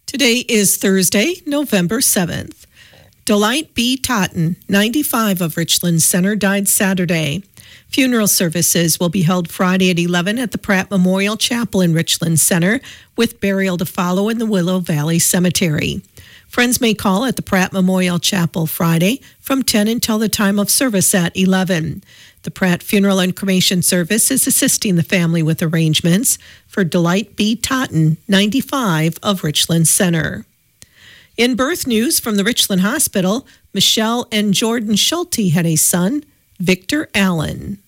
Today is Thursday, November 7th. Delight B. Totten, 95 of Richland Center, died Saturday. Funeral services will be held Friday at 11 at the Pratt Memorial Chapel in Richland Center, with burial to follow in the Willow Valley Cemetery. Friends may call at the Pratt Memorial Chapel Friday from 10 until the time of service at 11. The Pratt Funeral and Cremation Service is assisting the family with arrangements for Delight B. Totten, 95 of Richland Center. In birth news from the Richland Hospital, Michelle and Jordan Schulte had a son, Victor Allen.